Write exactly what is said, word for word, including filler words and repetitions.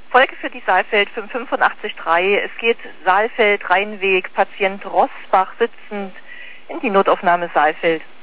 Folge für die Saalfeld fünfundachtzig Komma drei. Es geht Saalfeld, Rheinweg, Patient Rosbach sitzend in die Notaufnahme Saalfeld.